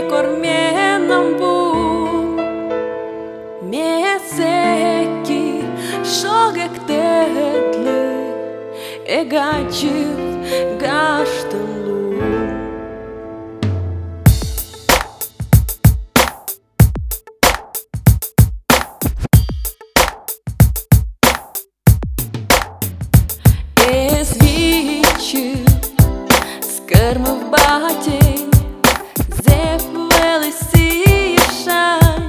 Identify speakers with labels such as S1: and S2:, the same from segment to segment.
S1: kormenam bu Meseki şogek tedli Egacif gaştınlu Скърма в батень, зев велесі шай,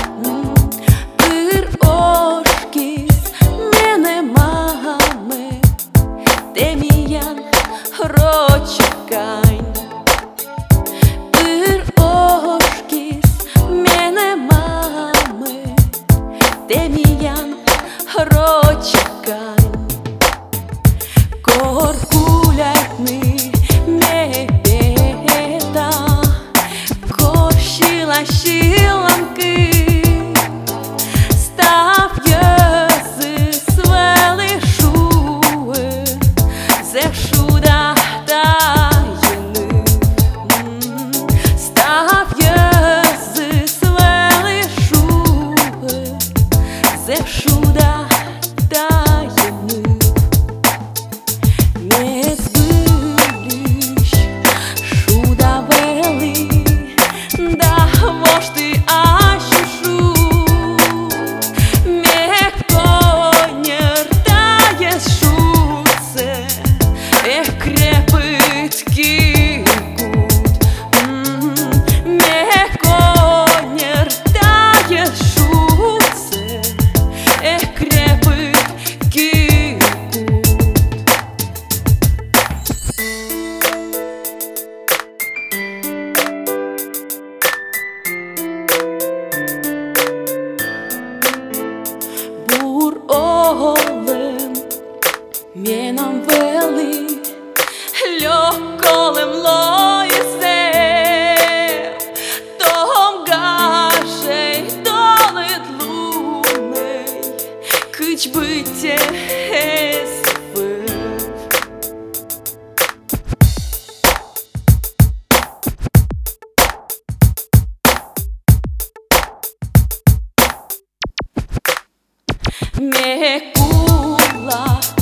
S1: пирожкіс мене мами, теміян рочекань. Пирожкіс мене мами, теміян рочекань. Коркулятний Шиламки став єзи свели шуи зе шуда таєни став єзи свели шуи зе шуда таєни не збиліш шуда вели Вожди ащушу Меконер тає шуце крепить кикут Меконер тає шуце крепить кикут Олем менам вели льоколем лоїсе том гашей долит луней кыч быте эсфев Mekula